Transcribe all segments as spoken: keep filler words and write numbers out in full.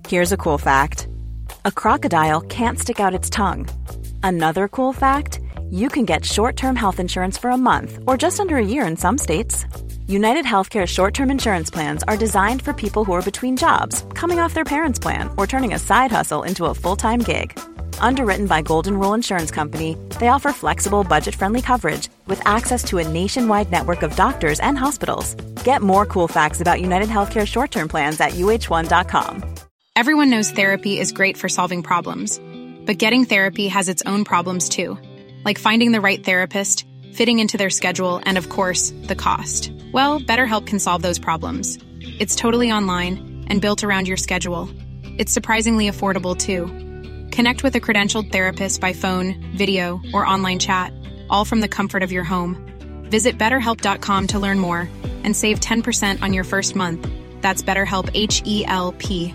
Here's a cool fact. A crocodile can't stick out its tongue. Another cool fact, you can get short-term health insurance for a month or just under a year in some states. United Healthcare short-term insurance plans are designed for people who are between jobs, coming off their parents' plan, or turning a side hustle into a full-time gig. Underwritten by Golden Rule Insurance Company, they offer flexible, budget-friendly coverage with access to a nationwide network of doctors and hospitals. Get more cool facts about United Healthcare short-term plans at U H one dot com. Everyone knows therapy is great for solving problems, but getting therapy has its own problems too, like finding the right therapist, fitting into their schedule, and of course, the cost. Well, BetterHelp can solve those problems. It's totally online and built around your schedule. It's surprisingly affordable too. Connect with a credentialed therapist by phone, video, or online chat, all from the comfort of your home. Visit better help dot com to learn more and save ten percent on your first month. That's BetterHelp, H E L P.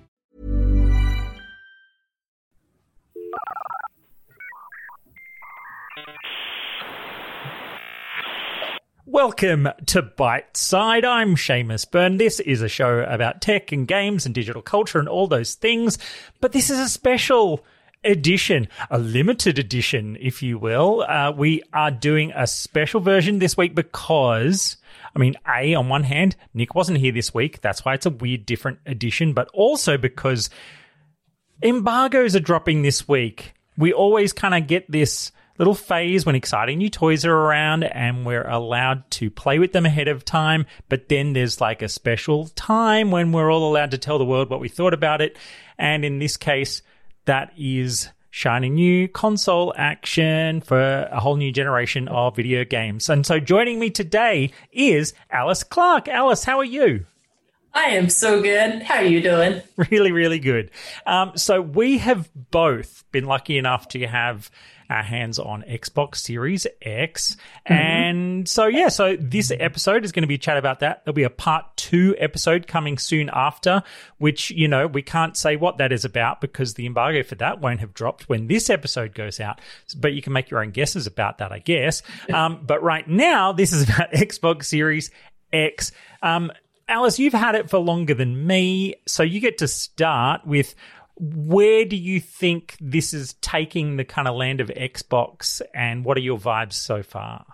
Welcome to Bite Side. I'm Seamus Byrne. This is a show about tech and games and digital culture and all those things, but this is a special edition, a limited edition, if you will. Uh, we are doing a special version this week because, I mean, A, on one hand, Nick wasn't here this week. That's why it's a weird, different edition, but also because embargoes are dropping this week. We always kind of get this little phase when exciting new toys are around and we're allowed to play with them ahead of time, but then there's like a special time when we're all allowed to tell the world what we thought about it. And in this case, that is shiny new console action for a whole new generation of video games. And so joining me today is Alice Clark. Alice, how are you? I am so good. How are you doing? Really, really good. Um, so we have both been lucky enough to have our hands on Xbox Series X. Mm-hmm. And so, yeah, so this episode is going to be a chat about that. There'll be a part two episode coming soon after, which, you know, we can't say what that is about because the embargo for that won't have dropped when this episode goes out. But you can make your own guesses about that, I guess. Um, but right now, this is about Xbox Series X. Um, Alice, you've had it for longer than me, so you get to start with where do you think this is taking the kind of land of Xbox, and what are your vibes so far?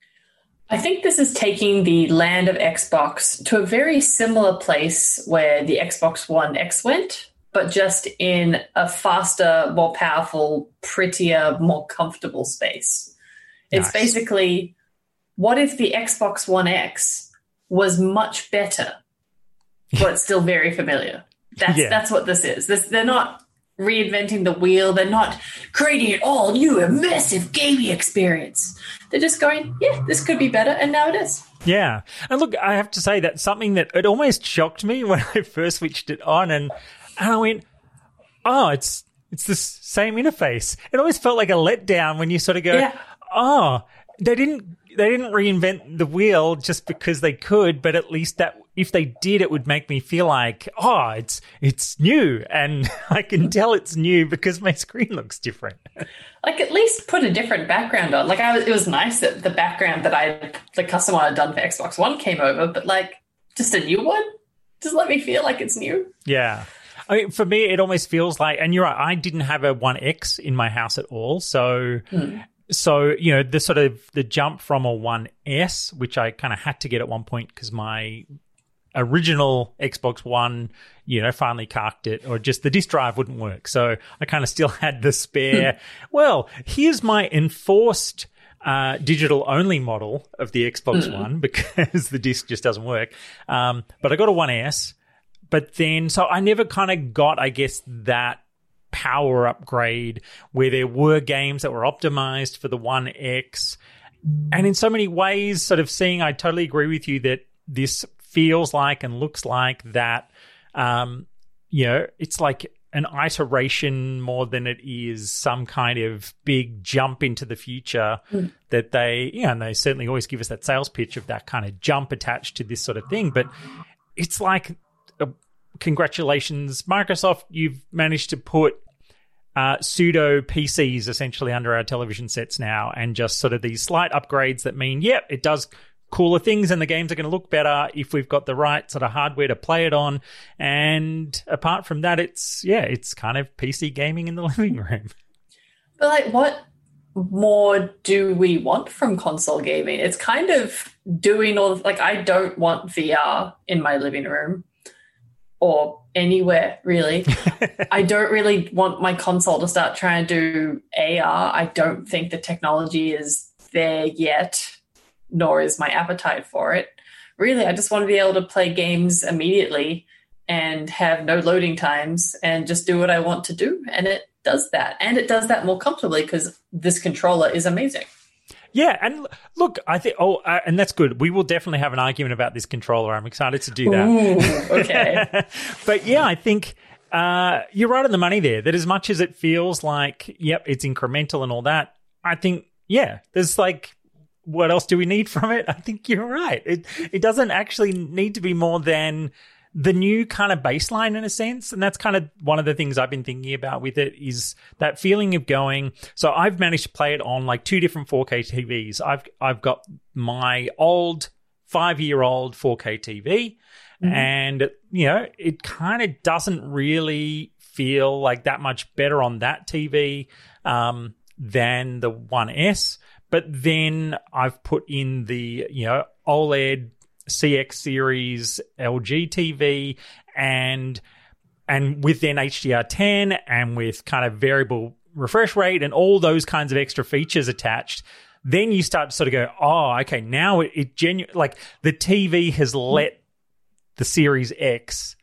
I think this is taking the land of Xbox to a very similar place where the Xbox One X went, but just in a faster, more powerful, prettier, more comfortable space. It's nice. Basically, what if the Xbox One X was much better, but still very familiar? That's yeah. that's what this is. This, they're not reinventing the wheel. They're not creating an all new, immersive gaming experience. They're just going, yeah, this could be better, and now it is. Yeah. And look, I have to say that something that it almost shocked me when I first switched it on, and, and I went, oh, it's it's the same interface. It always felt like a letdown when you sort of go, yeah. oh, they didn't they didn't reinvent the wheel just because they could, but at least that if they did, it would make me feel like, oh, it's it's new, and I can tell it's new because my screen looks different. Like, at least put a different background on. Like, I was, it was nice that the background that I, the custom one I'd done for Xbox One came over, but like, just a new one? Just let me feel like it's new. Yeah. I mean, for me, it almost feels like, and you're right, I didn't have a One X in my house at all, so... Hmm. So, you know, the sort of the jump from a One S, which I kind of had to get at one point because my original Xbox One, you know, finally carked it, or just the disk drive wouldn't work. So I kind of still had the spare. Well, here's my enforced uh, digital-only model of the Xbox mm. One because the disc just doesn't work. Um, but I got a One S. But then, so I never kind of got, I guess, that power upgrade where there were games that were optimized for the One X. And in so many ways, sort of seeing, I totally agree with you that this feels like and looks like that, um, you know, it's like an iteration more than it is some kind of big jump into the future mm. that they, yeah, and they certainly always give us that sales pitch of that kind of jump attached to this sort of thing. But it's like, a, congratulations, Microsoft, you've managed to put uh, pseudo P Cs essentially under our television sets now, and just sort of these slight upgrades that mean, yep, yeah, it does cooler things and the games are going to look better if we've got the right sort of hardware to play it on. And apart from that, it's, yeah, it's kind of P C gaming in the living room. But like, what more do we want from console gaming? It's kind of doing all, like, I don't want V R in my living room or anywhere, really. I don't really want my console to start trying to do A R. I don't think the technology is there yet, nor is my appetite for it. Really, I just want to be able to play games immediately and have no loading times and just do what I want to do. And it does that. And it does that more comfortably because this controller is amazing. Yeah, and look, I think, oh, uh, and that's good. We will definitely have an argument about this controller. I'm excited to do that. Ooh, okay. But yeah, I think uh, you're right on the money there, that as much as it feels like, yep, it's incremental and all that, I think, yeah, there's like, what else do we need from it? I think you're right. It it doesn't actually need to be more than the new kind of baseline in a sense. And that's kind of one of the things I've been thinking about with it is that feeling of going, so I've managed to play it on like two different four K T Vs. I've I've got my old five-year-old four K T V mm-hmm. and, you know, it kind of doesn't really feel like that much better on that T V um, than the one S. But then I've put in the, you know, OLED C X series L G T V and and with then H D R ten and with kind of variable refresh rate and all those kinds of extra features attached, then you start to sort of go, oh, okay, now it, it genu- like the T V has let the Series X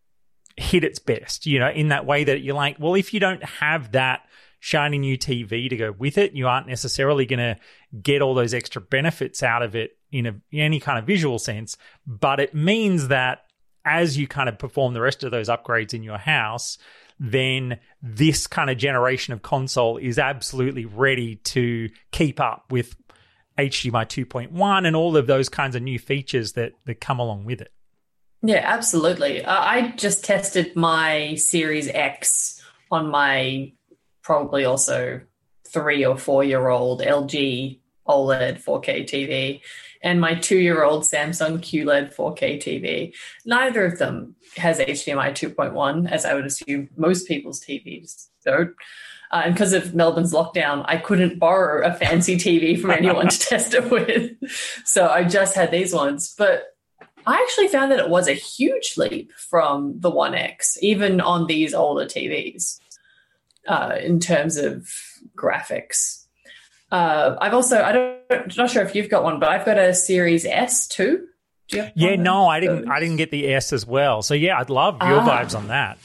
hit its best, you know, in that way that you're like, well, if you don't have that shiny new T V to go with it, you aren't necessarily going to get all those extra benefits out of it in, a, in any kind of visual sense. But it means that as you kind of perform the rest of those upgrades in your house, then this kind of generation of console is absolutely ready to keep up with H D M I two point one and all of those kinds of new features that, that come along with it. Yeah, absolutely. Uh, I just tested my Series X on my probably also three or four-year-old L G OLED four K T V and my two-year-old Samsung Q L E D four K T V. Neither of them has H D M I two point one, as I would assume most people's T Vs don't. Uh, and because of Melbourne's lockdown, I couldn't borrow a fancy T V from anyone to test it with. So I just had these ones. But I actually found that it was a huge leap from the one X, even on these older T Vs. Uh, in terms of graphics. Uh, I've also, I don't, I'm not sure if you've got one, but I've got a Series S too. Do you have yeah, no, I those? didn't. I didn't get the S as well. So yeah, I'd love your ah. vibes on that.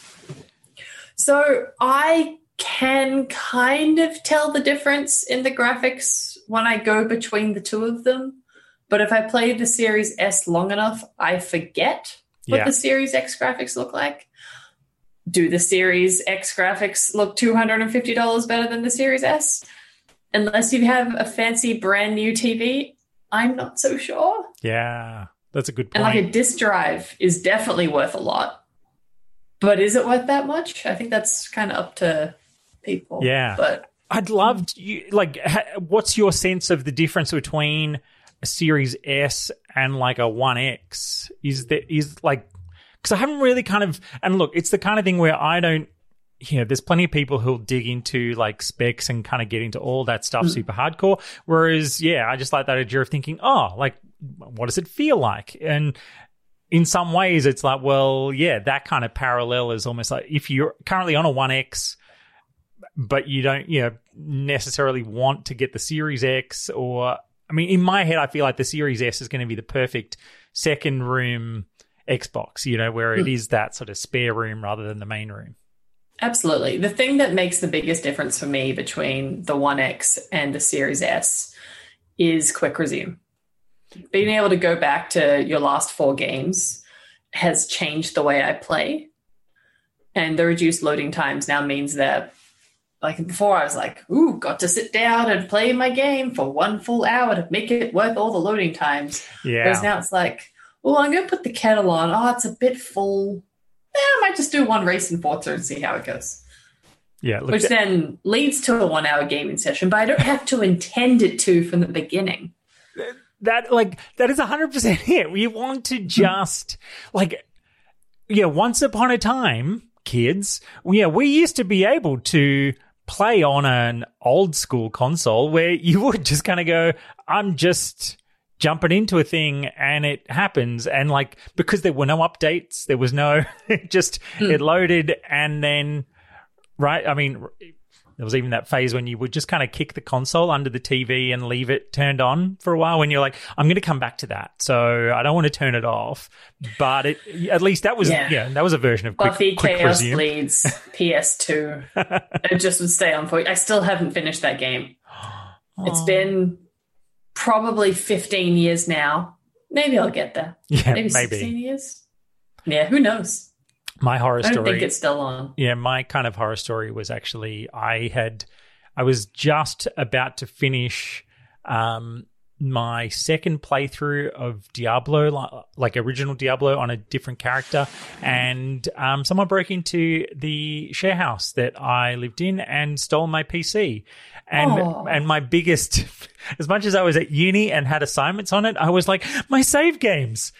So I can kind of tell the difference in the graphics when I go between the two of them. But if I play the Series S long enough, I forget what yeah. the Series X graphics look like. Do the Series X graphics look two hundred fifty dollars better than the Series S? Unless you have a fancy brand new T V, I'm not so sure. Yeah, that's a good point. And like a disk drive is definitely worth a lot. But is it worth that much? I think that's kind of up to people. Yeah. But I'd love to, you, like, ha, what's your sense of the difference between a Series S and like a one X? Is there, is like, because I haven't really kind of, and look, it's the kind of thing where I don't, you know, there's plenty of people who'll dig into like specs and kind of get into all that stuff mm. super hardcore. Whereas, yeah, I just like that idea of thinking, oh, like, what does it feel like? And in some ways, it's like, well, yeah, that kind of parallel is almost like if you're currently on a one X, but you don't, you know, necessarily want to get the Series X, or, I mean, in my head, I feel like the Series S is going to be the perfect second room Xbox, you know, where it is that sort of spare room rather than the main room. Absolutely. The thing that makes the biggest difference for me between the one X and the Series S is quick resume. Being able to go back to your last four games has changed the way I play. And the reduced loading times now means that, like before, I was like, ooh, got to sit down and play my game for one full hour to make it worth all the loading times. Yeah. Whereas now it's like, well, I'm going to put the kettle on. Oh, it's a bit full. Yeah, I might just do one race in Forza and see how it goes. Yeah, Which that- then leads to a one-hour gaming session, but I don't have to intend it to from the beginning. That, like, that is one hundred percent it. You want to just, like, yeah, once upon a time, kids, yeah, we used to be able to play on an old school console where you would just kind of go, I'm just jumping into a thing and it happens. And, like, because there were no updates, there was no, it just, mm. it loaded and then, right, I mean, there was even that phase when you would just kind of kick the console under the T V and leave it turned on for a while when you're like, I'm going to come back to that. So I don't want to turn it off. But it, at least that was, yeah, yeah that was a version of Quick, Buffy quick Chaos Resume. Bleeds P S two. It just would stay on for you. I still haven't finished that game. Oh. It's been probably fifteen years now. Maybe I'll get there. Yeah, maybe sixteen maybe. years. Yeah, who knows? My horror story. I don't think it's still on. Yeah, my kind of horror story was actually I had, I was just about to finish um, my second playthrough of Diablo, like, like original Diablo on a different character, and um, someone broke into the share house that I lived in and stole my P C. And Aww. and my biggest, as much as I was at uni and had assignments on it, I was like, my save games.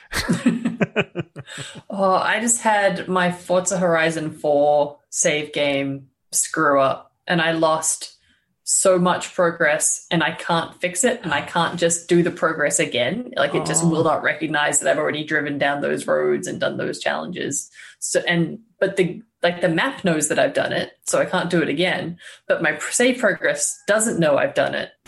Oh, I just had my Forza Horizon four save game screw up and I lost so much progress and I can't fix it and I can't just do the progress again. Like it just oh. will not recognize that I've already driven down those roads and done those challenges. So, and, but the, like the map knows that I've done it, so I can't do it again. But my save progress doesn't know I've done it.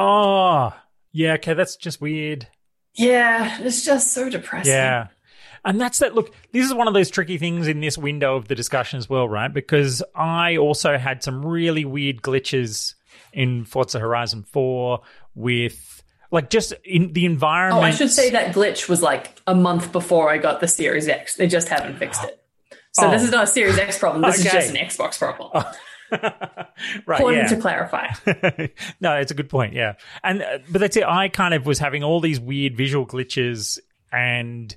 Oh, yeah. Okay. That's just weird. Yeah. It's just so depressing. Yeah. And that's that. Look, this is one of those tricky things in this window of the discussion as well, right? Because I also had some really weird glitches in Forza Horizon four with, like, just in the environment. Oh, I should say that glitch was like a month before I got the Series X. They just haven't fixed it. So oh. this is not a Series X problem. This okay. is just an Xbox problem. Oh. Right, Important yeah. to clarify. No, it's a good point, yeah. And uh, but that's it. I kind of was having all these weird visual glitches, and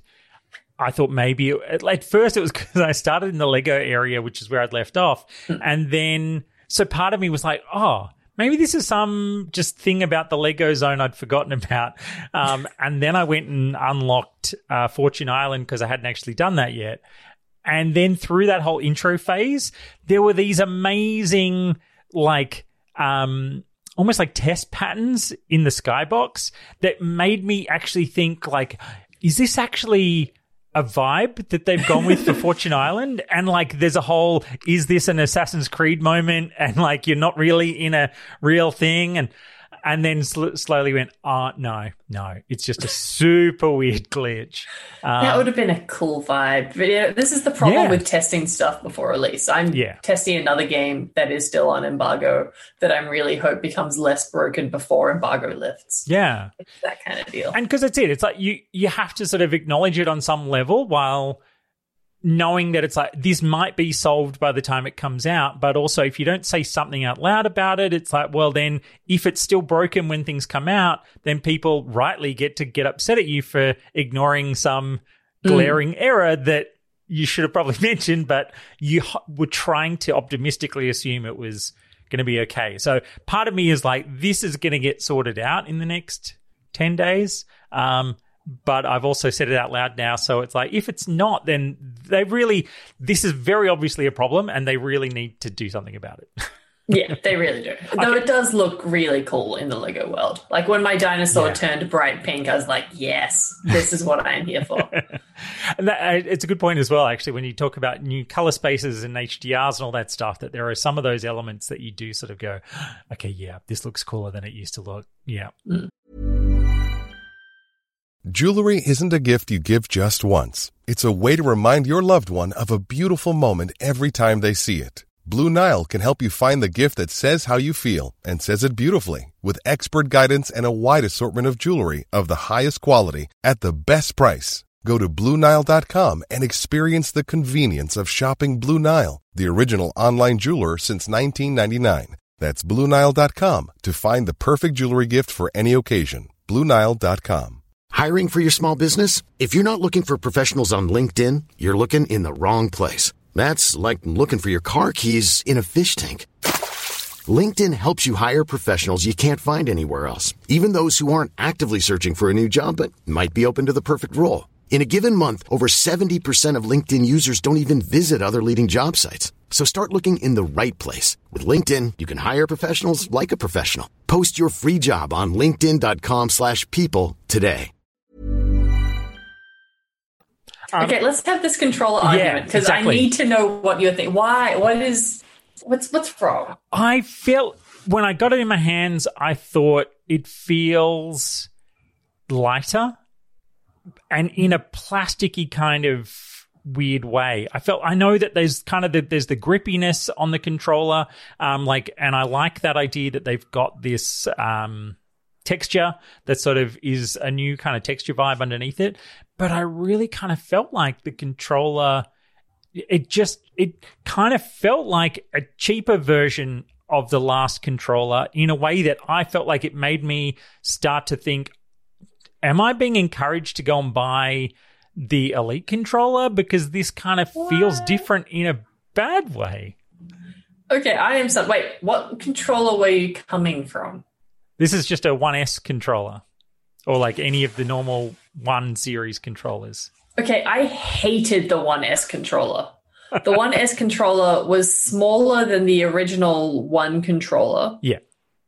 I thought maybe it, at first it was because I started in the Lego area, which is where I'd left off, hmm. and then so part of me was like, oh, maybe this is some just thing about the Lego zone I'd forgotten about. Um, and then I went and unlocked uh, Fortune Island because I hadn't actually done that yet. And then through that whole intro phase, there were these amazing, like, um, almost like test patterns in the skybox that made me actually think, like, is this actually a vibe that they've gone with for Fortune Island? And, like, there's a whole, is this an Assassin's Creed moment? And, like, you're not really in a real thing. And and then sl- slowly went, oh, no, no, it's just a super weird glitch. Um, that would have been a cool vibe. But yeah, this is the problem yeah. with testing stuff before release. I'm yeah. testing another game that is still on embargo that I really hope becomes less broken before embargo lifts. Yeah. It's that kind of deal. And because that's it. It's like you, you have to sort of acknowledge it on some level while knowing that it's like this might be solved by the time it comes out. But also if you don't say something out loud about it, it's like, well, then if it's still broken when things come out, then people rightly get to get upset at you for ignoring some glaring mm. error that you should have probably mentioned, but you were trying to optimistically assume it was going to be okay. So part of me is like, this is going to get sorted out in the next ten days. Um, But I've also said it out loud now. So it's like, if it's not, then they really, this is very obviously a problem and they really need to do something about it. Yeah, they really do. Though okay. it does look really cool in the Lego world. Like when my dinosaur yeah. turned bright pink, I was like, yes, this is what I'm here for. And that, it's a good point as well, actually, when you talk about new color spaces and H D Rs and all that stuff, that there are some of those elements that you do sort of go, okay, yeah, this looks cooler than it used to look. Yeah. Mm. Jewelry isn't a gift you give just once. It's a way to remind your loved one of a beautiful moment every time they see it. Blue Nile can help you find the gift that says how you feel and says it beautifully, with expert guidance and a wide assortment of jewelry of the highest quality at the best price. Go to Blue Nile dot com and experience the convenience of shopping Blue Nile, the original online jeweler since nineteen ninety-nine. That's Blue Nile dot com to find the perfect jewelry gift for any occasion. Blue Nile dot com. Hiring for your small business? If you're not looking for professionals on LinkedIn, you're looking in the wrong place. That's like looking for your car keys in a fish tank. LinkedIn helps you hire professionals you can't find anywhere else, even those who aren't actively searching for a new job but might be open to the perfect role. In a given month, over seventy percent of LinkedIn users don't even visit other leading job sites. So start looking in the right place. With LinkedIn, you can hire professionals like a professional. Post your free job on linkedin.com slash people today. Um, okay, let's have this controller yeah, argument because exactly. I need to know what you're thinking. Why? What is... What's what's wrong? I felt when I got it in my hands, I thought it feels lighter and in a plasticky kind of weird way. I felt I know that there's kind of the, there's the grippiness on the controller, um, like, and I like that idea that they've got this um, texture that sort of is a new kind of texture vibe underneath it. But I really kind of felt like the controller. It just, it kind of felt like a cheaper version of the last controller in a way that I felt like it made me start to think, am I being encouraged to go and buy the Elite controller? Because this kind of what? feels different in a bad way. Okay, I am so, wait, what controller were you coming from? This is just a one S controller or like any of the normal one series controllers. Okay, I hated the one S controller. The one S controller was smaller than the original one controller. Yeah.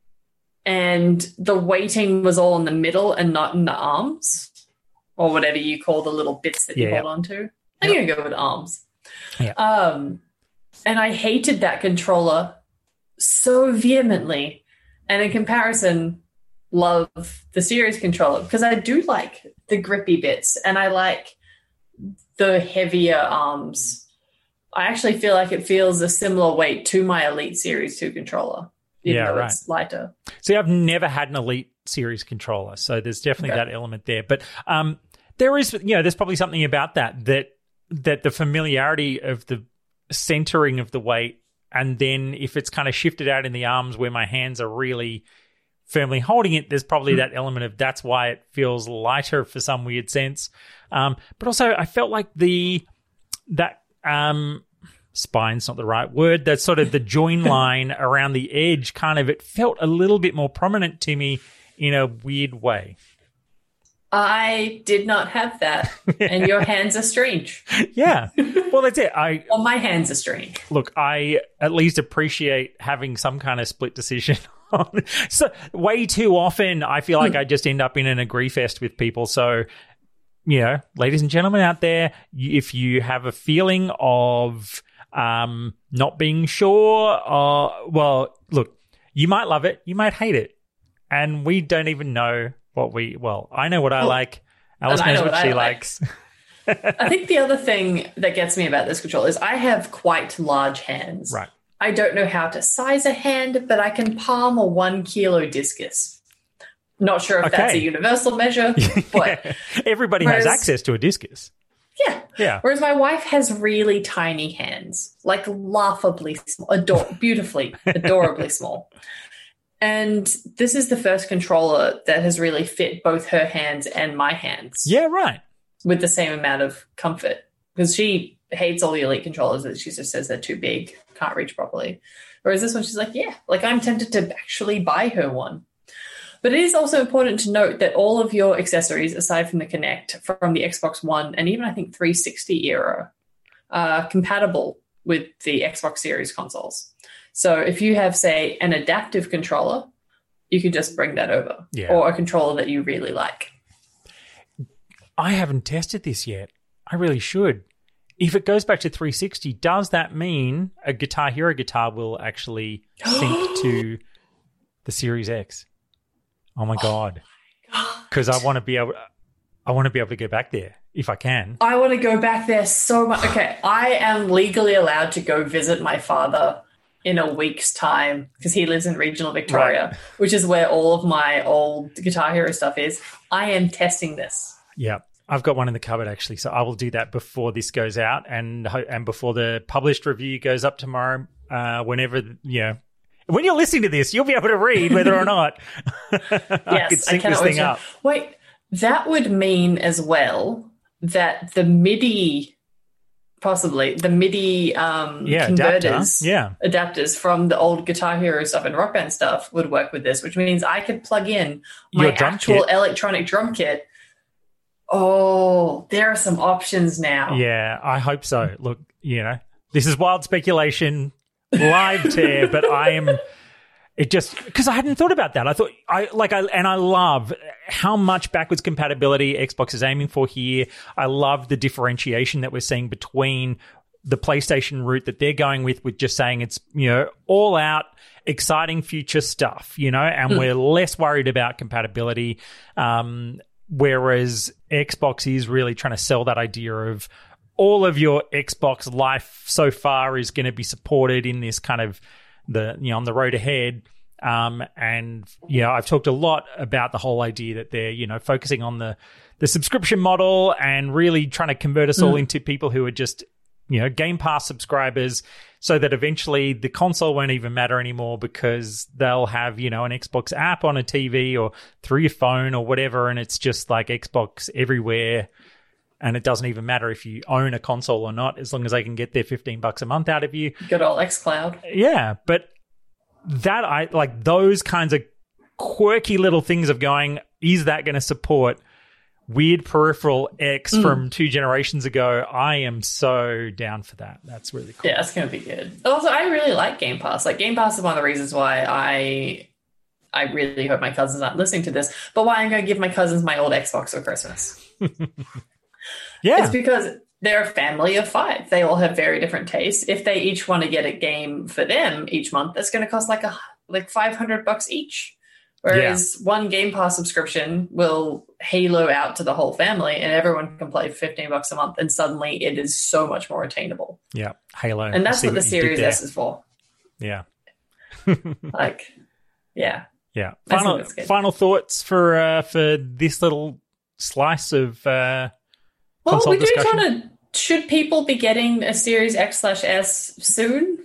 And the weighting was all in the middle and not in the arms or whatever you call the little bits that you yeah. hold on to. I'm going to go with arms. Yeah. Um, and I hated that controller so vehemently. And in comparison, love the series controller because I do like the grippy bits and I like the heavier arms. I actually feel like it feels a similar weight to my Elite Series two controller, even yeah, though right. it's lighter. See, I've never had an Elite Series controller, so there's definitely okay. that element there. But um, there is, you know, there's probably something about that that that the familiarity of the centering of the weight, and then if it's kind of shifted out in the arms where my hands are really firmly holding it, there's probably that element of that's why it feels lighter for some weird sense. Um, but also I felt like the that um, spine's not the right word, that sort of the join line around the edge kind of, it felt a little bit more prominent to me in a weird way. I did not have that, and your hands are strange. Yeah. Well, that's it. I Well, my hands are strange. Look, I at least appreciate having some kind of split decision on. So way too often, I feel like I just end up in an agree fest with people. So, you know, ladies and gentlemen out there, if you have a feeling of um, not being sure, uh, well, look, you might love it, you might hate it, and we don't even know what we. Well, I know what I well, like. Alice knows what, what she like. likes. I think the other thing that gets me about this controller is I have quite large hands. Right. I don't know how to size a hand, but I can palm a one kilo discus. Not sure if okay. that's a universal measure, but yeah. Everybody whereas, has access to a discus. Yeah. Yeah. Whereas my wife has really tiny hands, like laughably small, ador- beautifully, adorably small. And this is the first controller that has really fit both her hands and my hands. Yeah, right. With the same amount of comfort. Because she hates all the Elite controllers that she just says they're too big, can't reach properly. Whereas this one, she's like, yeah, like I'm tempted to actually buy her one. But it is also important to note that all of your accessories, aside from the Kinect, from the Xbox One and even I think three sixty era, are compatible with the Xbox Series consoles. So if you have, say, an adaptive controller, you can just bring that over. Yeah. Or a controller that you really like. I haven't tested this yet. I really should. If it goes back to three sixty, does that mean a Guitar Hero guitar will actually sync to the Series X? Oh my god! Because I want to be able, I want to be able to go back there if I can. I want to go back there so much. Okay, I am legally allowed to go visit my father in a week's time because he lives in regional Victoria, right. which is where all of my old Guitar Hero stuff is. I am testing this. Yeah. I've got one in the cupboard, actually, so I will do that before this goes out and and before the published review goes up tomorrow, uh, whenever, you know, when you're listening to this, you'll be able to read whether or not yes, I could sync this thing up. Wait, that would mean as well that the MIDI Possibly. The MIDI um, yeah, converters, adapter. Yeah. adapters from the old Guitar Hero stuff and Rock Band stuff would work with this, which means I could plug in my Your drum actual kit. electronic drum kit. Oh, there are some options now. Yeah, I hope so. Look, you know, this is wild speculation, live tear, but I am... It just, because I hadn't thought about that. I thought, I like, I and I love how much backwards compatibility Xbox is aiming for here. I love the differentiation that we're seeing between the PlayStation route that they're going with, with just saying it's, you know, all out, exciting future stuff, you know, and mm. we're less worried about compatibility. Um, whereas Xbox is really trying to sell that idea of all of your Xbox life so far is going to be supported in this kind of, the you know on the road ahead, um, and you know I've talked a lot about the whole idea that they're you know focusing on the the subscription model and really trying to convert us mm. all into people who are just you know Game Pass subscribers, so that eventually the console won't even matter anymore because they'll have you know an Xbox app on a T V or through your phone or whatever, and it's just like Xbox everywhere. And it doesn't even matter if you own a console or not, as long as they can get their fifteen bucks a month out of you. Good old xCloud. Yeah, but that I like those kinds of quirky little things of going, is that going to support weird peripheral X mm. from two generations ago? I am so down for that. That's really cool. Yeah, that's going to be good. Also, I really like Game Pass. Like Game Pass is one of the reasons why I I really hope my cousins aren't listening to this, but why I'm going to give my cousins my old Xbox for Christmas. Yeah. It's because they're a family of five. They all have very different tastes. If they each want to get a game for them each month, that's going to cost like a like five hundred bucks each. Whereas yeah. one Game Pass subscription will halo out to the whole family and everyone can play for fifteen bucks a month, and suddenly it is so much more attainable. Yeah, Halo. And that's what the Series S is for. Yeah. like, yeah. Yeah. Final final thoughts for uh, for this little slice of uh Well, we do discussion. kind of, should people be getting a Series X slash S soon?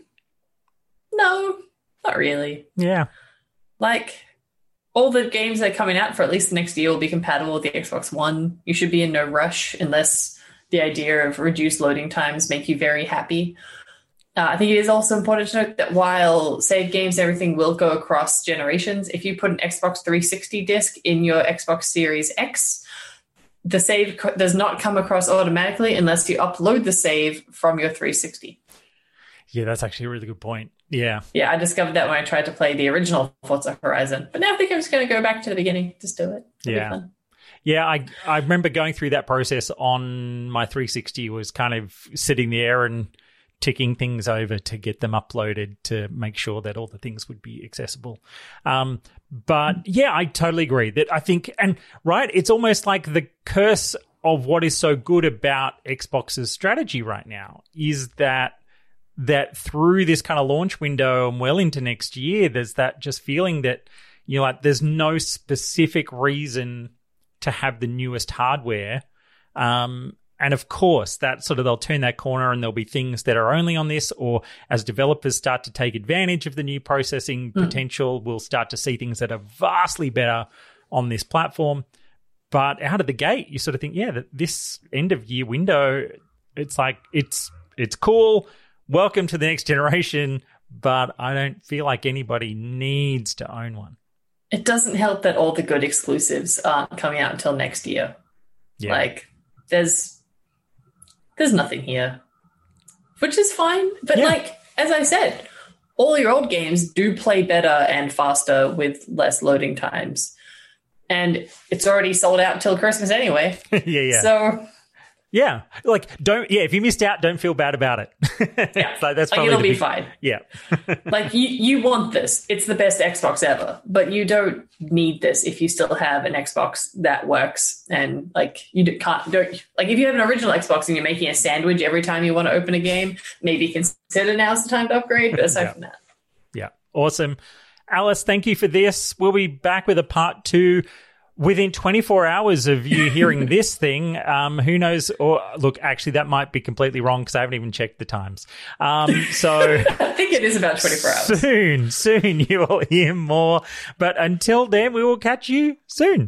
No, not really. Yeah. Like, all the games that are coming out for at least the next year will be compatible with the Xbox One. You should be in no rush unless the idea of reduced loading times make you very happy. Uh, I think it is also important to note that while save games and everything will go across generations, if you put an Xbox three sixty disc in your Xbox Series X, the save co- does not come across automatically unless you upload the save from your three sixty. Yeah, that's actually a really good point. Yeah. Yeah, I discovered that when I tried to play the original Forza Horizon. But now I think I'm just going to go back to the beginning. Just do it. It'll yeah. be fun. Yeah, I I remember going through that process on my three sixty, was kind of sitting there and ticking things over to get them uploaded to make sure that all the things would be accessible. Um, but yeah, I totally agree that I think, and right, it's almost like the curse of what is so good about Xbox's strategy right now is that that through this kind of launch window and well into next year, there's that just feeling that, you know, like there's no specific reason to have the newest hardware. Um, And of course, that sort of they'll turn that corner and there'll be things that are only on this, or as developers start to take advantage of the new processing mm. potential, we'll start to see things that are vastly better on this platform. But out of the gate, you sort of think, yeah, that this end of year window, it's like it's it's cool. Welcome to the next generation, but I don't feel like anybody needs to own one. It doesn't help that all the good exclusives aren't coming out until next year. Yeah. Like there's There's nothing here, which is fine. But yeah. like, as I said, all your old games do play better and faster with less loading times. And it's already sold out until Christmas anyway. yeah, yeah. So, yeah. Like, don't, yeah, if you missed out, don't feel bad about it. yeah. So that's like, probably it'll the be big, fine. Yeah. like, you, you want this. It's the best Xbox ever. But you don't need this if you still have an Xbox that works. And, like, you can't, don't, like, if you have an original Xbox and you're making a sandwich every time you want to open a game, maybe consider now's the time to upgrade. But aside yeah. from that. Yeah. Awesome. Alice, thank you for this. We'll be back with a part two within twenty-four hours of you hearing this thing. Um, who knows? Or look, actually, that might be completely wrong because I haven't even checked the times. Um, so I think it is about twenty-four hours. Soon, soon you will hear more. But until then, we will catch you soon.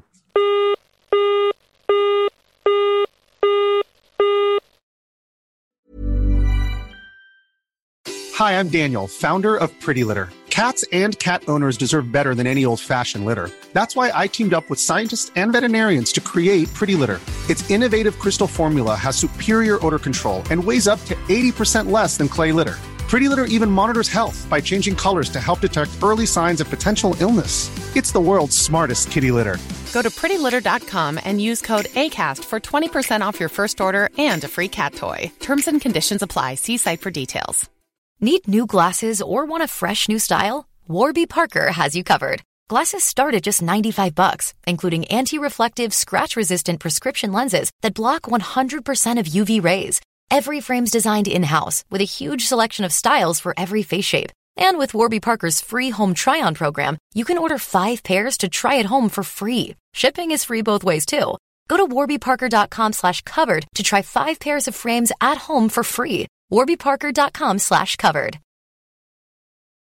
Hi, I'm Daniel, founder of Pretty Litter. Cats and cat owners deserve better than any old-fashioned litter. That's why I teamed up with scientists and veterinarians to create Pretty Litter. Its innovative crystal formula has superior odor control and weighs up to eighty percent less than clay litter. Pretty Litter even monitors health by changing colors to help detect early signs of potential illness. It's the world's smartest kitty litter. Go to pretty litter dot com and use code ACAST for twenty percent off your first order and a free cat toy. Terms and conditions apply. See site for details. Need new glasses or want a fresh new style? Warby Parker has you covered. Glasses start at just ninety-five bucks, including anti-reflective, scratch-resistant prescription lenses that block one hundred percent of U V rays. Every frame's designed in-house with a huge selection of styles for every face shape. And with Warby Parker's free home try-on program, you can order five pairs to try at home for free. Shipping is free both ways, too. Go to warby parker dot com slash covered to try five pairs of frames at home for free. warby parker dot com slash covered.